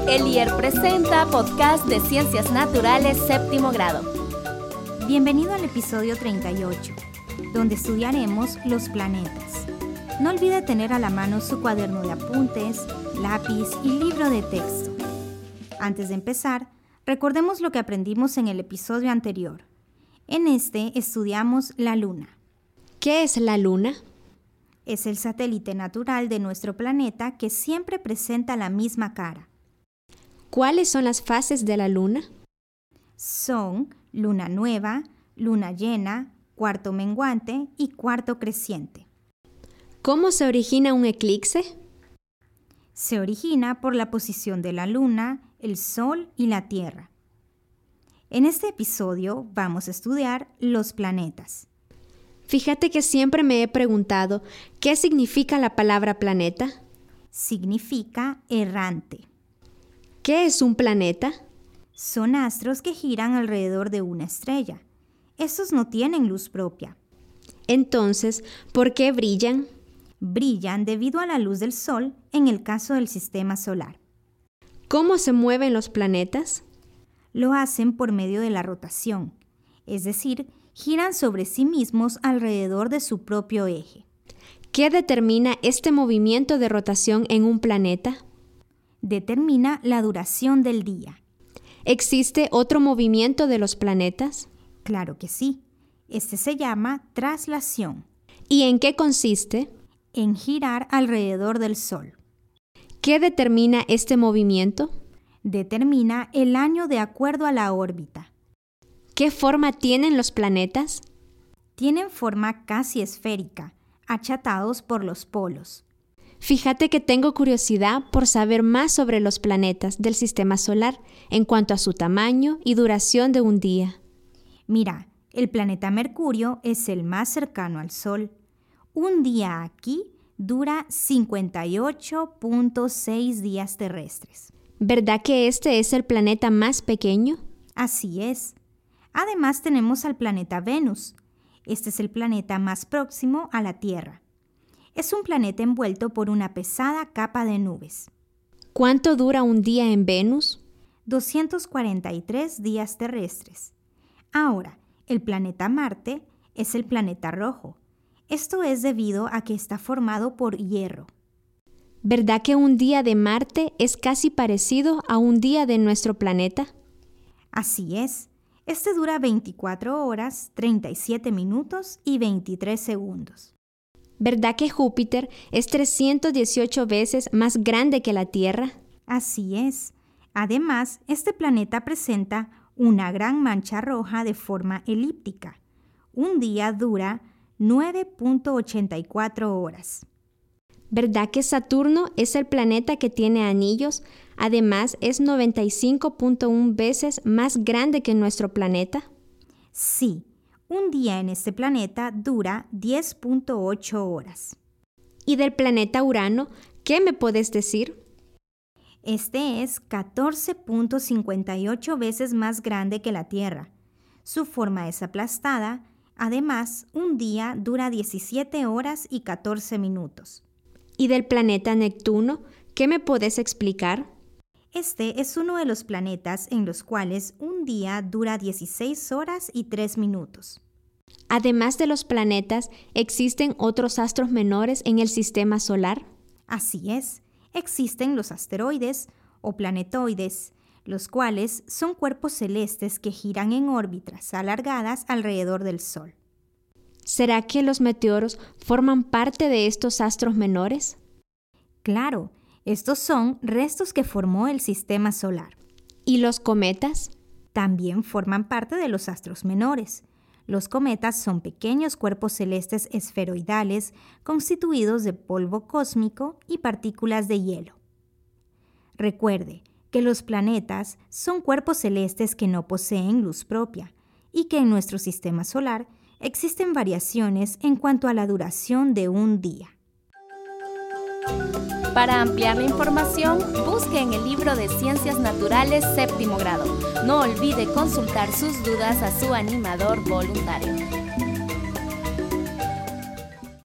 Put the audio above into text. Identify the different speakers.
Speaker 1: El IER presenta podcast de Ciencias Naturales séptimo grado.
Speaker 2: Bienvenido al episodio 38, donde estudiaremos los planetas. No olvide tener a la mano su cuaderno de apuntes, lápiz y libro de texto. Antes de empezar, recordemos lo que aprendimos en el episodio anterior. En este estudiamos la Luna.
Speaker 3: ¿Qué es la Luna?
Speaker 2: Es el satélite natural de nuestro planeta que siempre presenta la misma cara.
Speaker 3: ¿Cuáles son las fases de la Luna?
Speaker 2: Son luna nueva, luna llena, cuarto menguante y cuarto creciente.
Speaker 3: ¿Cómo se origina un eclipse?
Speaker 2: Se origina por la posición de la Luna, el Sol y la Tierra. En este episodio vamos a estudiar los planetas.
Speaker 3: Fíjate que siempre me he preguntado, ¿qué significa la palabra planeta?
Speaker 2: Significa errante.
Speaker 3: ¿Qué es un planeta?
Speaker 2: Son astros que giran alrededor de una estrella. Estos no tienen luz propia.
Speaker 3: Entonces, ¿por qué brillan?
Speaker 2: Brillan debido a la luz del Sol en el caso del sistema solar.
Speaker 3: ¿Cómo se mueven los planetas?
Speaker 2: Lo hacen por medio de la rotación, es decir, giran sobre sí mismos alrededor de su propio eje.
Speaker 3: ¿Qué determina este movimiento de rotación en un planeta?
Speaker 2: Determina la duración del día.
Speaker 3: ¿Existe otro movimiento de los planetas?
Speaker 2: Claro que sí. Este se llama traslación.
Speaker 3: ¿Y en qué consiste?
Speaker 2: En girar alrededor del Sol.
Speaker 3: ¿Qué determina este movimiento?
Speaker 2: Determina el año de acuerdo a la órbita.
Speaker 3: ¿Qué forma tienen los planetas?
Speaker 2: Tienen forma casi esférica, achatados por los polos.
Speaker 3: Fíjate que tengo curiosidad por saber más sobre los planetas del sistema solar en cuanto a su tamaño y duración de un día.
Speaker 2: Mira, el planeta Mercurio es el más cercano al Sol. Un día aquí dura 58.6 días terrestres.
Speaker 3: ¿Verdad que este es el planeta más pequeño?
Speaker 2: Así es. Además tenemos al planeta Venus. Este es el planeta más próximo a la Tierra. Es un planeta envuelto por una pesada capa de nubes.
Speaker 3: ¿Cuánto dura un día en Venus?
Speaker 2: 243 días terrestres. Ahora, el planeta Marte es el planeta rojo. Esto es debido a que está formado por hierro.
Speaker 3: ¿Verdad que un día de Marte es casi parecido a un día de nuestro planeta?
Speaker 2: Así es. Este dura 24 horas, 37 minutos y 23 segundos.
Speaker 3: ¿Verdad que Júpiter es 318 veces más grande que la Tierra?
Speaker 2: Así es. Además, este planeta presenta una gran mancha roja de forma elíptica. Un día dura 9.84 horas.
Speaker 3: ¿Verdad que Saturno es el planeta que tiene anillos? Además, es 95.1 veces más grande que nuestro planeta.
Speaker 2: Sí, un día en este planeta dura 10.8 horas.
Speaker 3: ¿Y del planeta Urano, qué me puedes decir?
Speaker 2: Este es 14.58 veces más grande que la Tierra. Su forma es aplastada. Además, un día dura 17 horas y 14 minutos.
Speaker 3: ¿Y del planeta Neptuno, qué me puedes explicar?
Speaker 2: Este es uno de los planetas en los cuales un día dura 16 horas y 3 minutos.
Speaker 3: Además de los planetas, ¿existen otros astros menores en el sistema solar?
Speaker 2: Así es, existen los asteroides o planetoides, los cuales son cuerpos celestes que giran en órbitas alargadas alrededor del Sol.
Speaker 3: ¿Será que los meteoros forman parte de estos astros menores?
Speaker 2: Claro, estos son restos que formó el sistema solar.
Speaker 3: ¿Y los cometas?
Speaker 2: También forman parte de los astros menores. Los cometas son pequeños cuerpos celestes esferoidales constituidos de polvo cósmico y partículas de hielo. Recuerde que los planetas son cuerpos celestes que no poseen luz propia y que en nuestro sistema solar existen variaciones en cuanto a la duración de un día.
Speaker 1: Para ampliar la información, busque en el libro de Ciencias Naturales séptimo grado. No olvide consultar sus dudas a su animador voluntario.